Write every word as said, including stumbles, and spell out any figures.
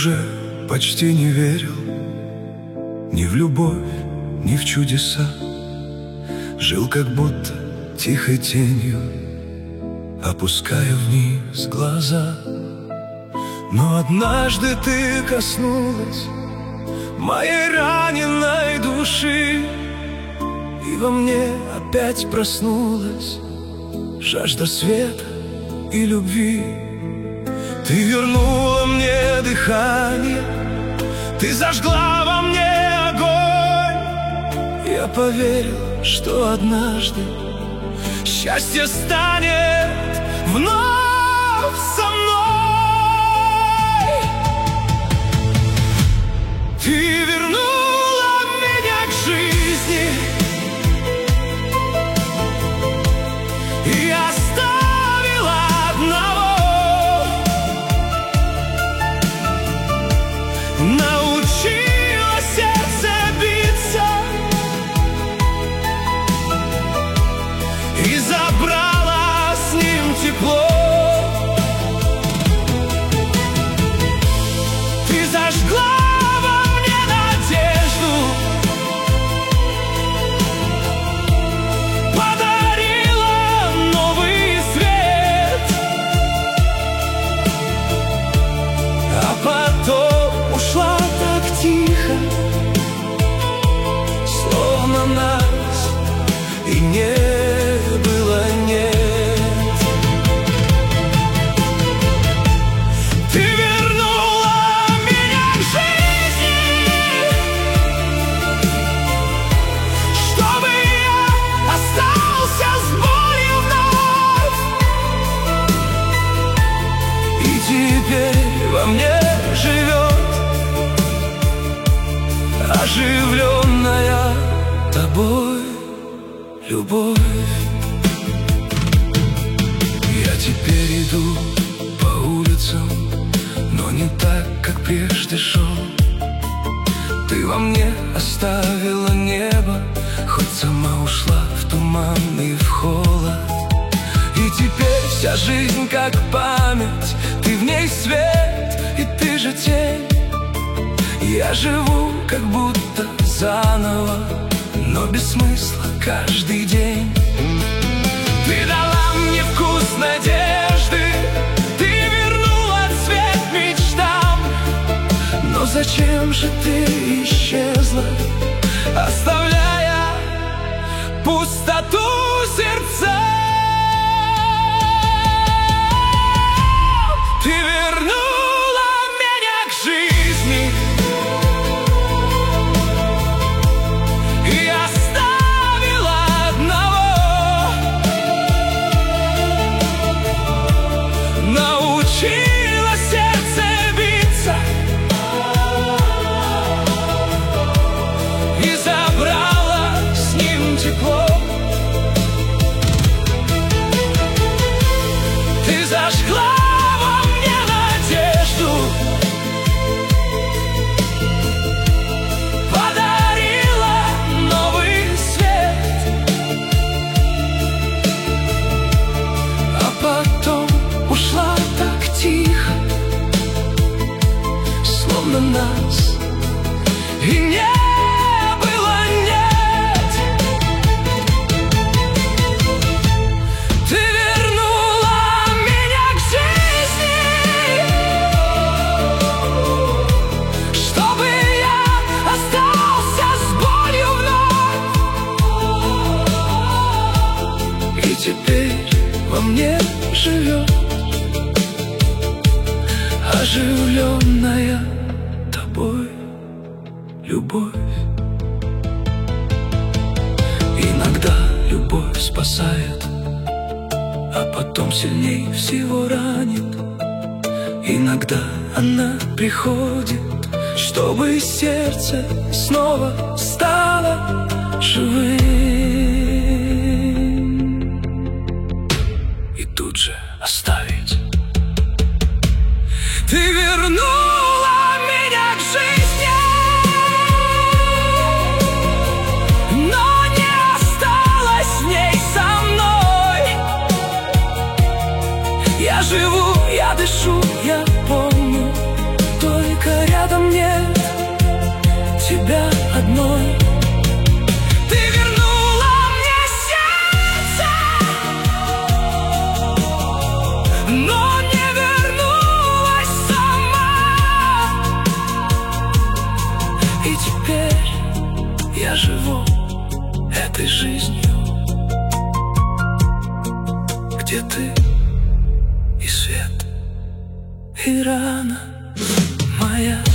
уже почти не верил ни в любовь, ни в чудеса. Жил как будто тихой тенью, опуская вниз глаза. Но однажды ты коснулась моей раненой души, и во мне опять проснулась жажда света и любви. Ты вернула мне дыхание, ты зажгла во мне огонь. Я поверил, что однажды счастье станет вновь со мной. Ты вернула меня к жизни и оставила одного. Научила сердце биться и забрала с ним тепло. Ты зажгла во мне надежду, подарила новый свет, а потом ушла так тихо, словно нас и не было, нет. Ты вернула меня к жизни, чтобы я остался с болью вновь. И теперь во мне живет оживленная тобой любовь. Я теперь иду по улицам, но не так, как прежде шел. Ты во мне оставила небо, хоть сама ушла в туман и в холод. И теперь вся жизнь как память, ты в ней свет, и ты же тень. Я живу как будто заново, но без смысла каждый день. Ты дала мне вкус надежды, ты вернула цвет мечтам. Но зачем же ты исчезла, оставляя пустоту сердца? Ты вернула меня к жизни и оставила одного. Научила сердце биться и забрала с ним тепло. Ты зажгла во мне надежду, подарила новый свет, а потом ушла так тихо, словно нас и не было, нет. Ты вернула меня к жизни, чтобы я остался с болью вновь. И теперь во мне живет оживленная тобой любовь. Иногда любовь спасает, а потом сильней всего ранит. Иногда она приходит, чтобы сердце снова стало живым, и тут же оставить. Ты вернула меня к жизни, но не осталась с ней со мной. Я живу, я дышу, я помню только где ты и свет, и рана моя.